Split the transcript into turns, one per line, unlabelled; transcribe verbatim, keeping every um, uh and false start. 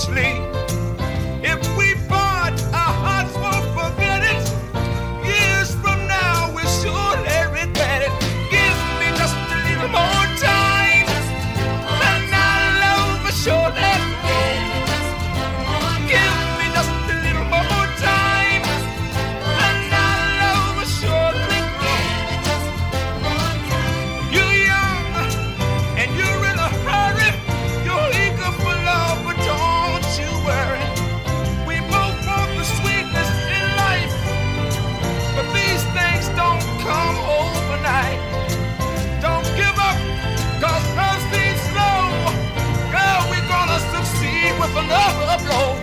sleep. If we part, our hearts won't forget it. Years from now, we'll surely regret it. Give me just a little more time, and our love will surely grow. Give me just a little more time, and our love will surely grow. You're young, and you're in a hurry. You're eager for love, but don't you worry. We both want the sweetness in life, but these things don't come overnight. Don't give up, cause mercy's slow. Girl, we're gonna succeed with another blow.